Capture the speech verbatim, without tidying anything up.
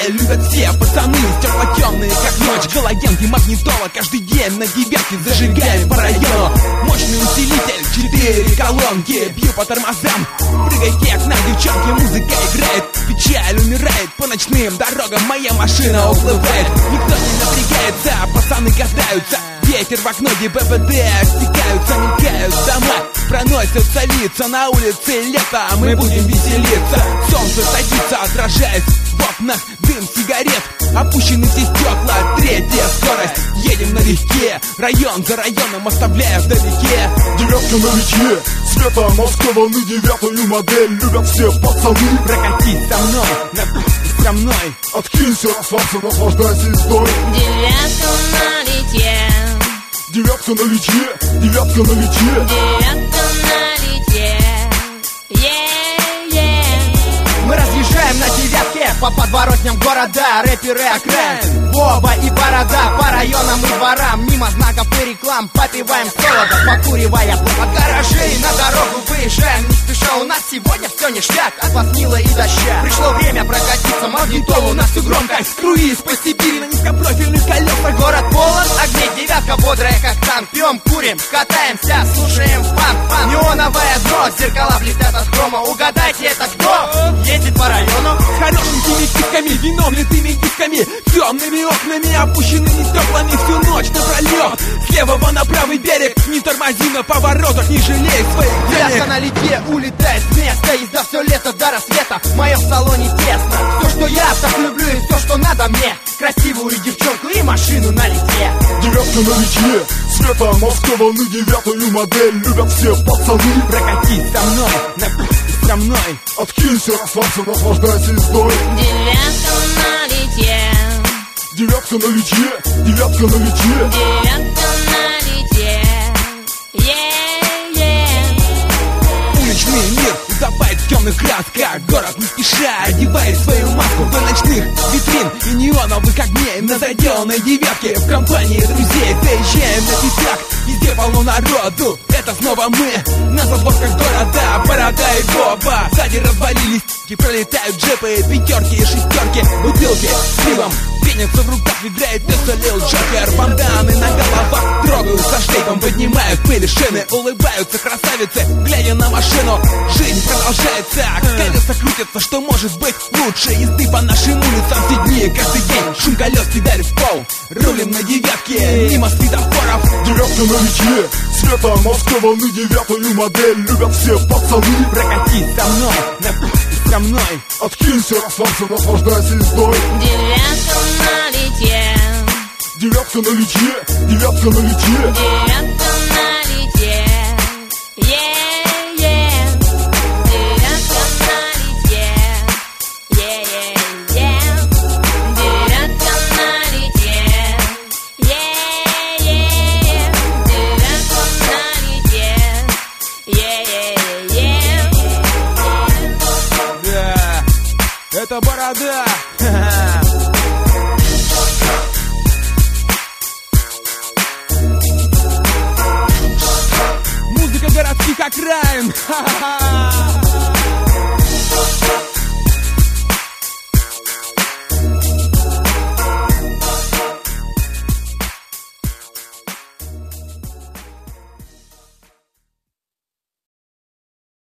модель любят все пацаны, стеклотемные как ночь. Галогенки, магнитола, каждый день на девятке зажигаем по району. Мощный усилитель, четыре колонки, бью по тормозам, прыгай кек на девчонке. Музыка играет, печаль умирает, по ночным дорогам моя машина уплывает. Никто не напрягается, пацаны катаются, ветер в окно, ГИБДД стекаются, мелькают дома, проносятся лица, на улице лето, мы будем веселиться. Солнце садится, отражаясь в окнах, дым сигарет, опущены все стекла, третья скорость. Едем налегке, район за районом, оставляя вдалеке. Девятка на личе, цвета Москва, волны, девятую модель любят все пацаны. Прокатись со мной, напустись со мной, откинься, расслабься, наслаждайся ездой. Девятка на лите, девятка на личе, девятка на личе, девятка на лите, е-е. Мы разъезжаем на девятке по подворотням города, рэперы окраин, Боба и Борода, по районам и дворам, мимо знаков и реклам, попиваем солода, покуривая от гаражей на дорогу выезжаем. Не спеша, у нас сегодня все ништяк, от вас мило и доща. Пришло время прокатиться, магнитолу на всю громкость, круиз по Сибири на низкопрофильных колесах. Город полон огней, девятка бодрая как танк, пьем, курим, катаемся, слушаем фан-фан. Неоновое дно, зеркала блестят от хрома, угадайте, это кто ездит по району? С хорошенькими кисками, вином литыми дисками, темными окнами, опущенными стеклами всю ночь напролет. С левого на правый берег, не тормози на поворотах, не жалей своих денег. Девятка на лите улетает с места, езда все лето до рассвета, в моем салоне тесно. Все, что я так люблю и все, что надо мне, красивую девчонку и машину на лите. Девятка на личе, цвета Москва, волны, девятую модель любят все пацаны. Прокатись со мной, напустись со мной, откинься, расслабься, наслаждайся ездой. Девятка на лите, девятка на личе, девятка на личе, девятка на лите, е-е. уличный мир утопает в темных красках. Город не спеша одевает свою маску до ночных витрин и неоновых огней. На заделанной девятке в компании друзей заезжаем на пятак, везде полно народу. Это снова мы на задворках города, Борода и Боба. Сзади развалились и пролетают джипы, пятерки и шестерки, бутылки с пивом пенятся в руках, играет Тесалил Джокер. Банданы на головах трогают со шлейфом, поднимают пыль, шины, улыбаются красавицы, глядя на машину. Жизнь продолжается, колеса крутятся, что может быть лучше езды по нашим улицам все дни, каждый день. Шум колес, педаль в пол, рулим на девятке мимо светофоров. девятка на личе, цвета Москва, волны, девятую модель любят все пацаны. Прокатись со мной, напустись со мной, откинься, расслабься, наслаждайся ездой. Девятка на лите, девятка на личе, девятка на личе, девятка на лите, е-е. Девятка на лите, е-е-е. Девятка на лите, е-е-е. Девятка на лите, е-е-е. да, это Борода. Музыка городских окраин. Ха-ха-ха.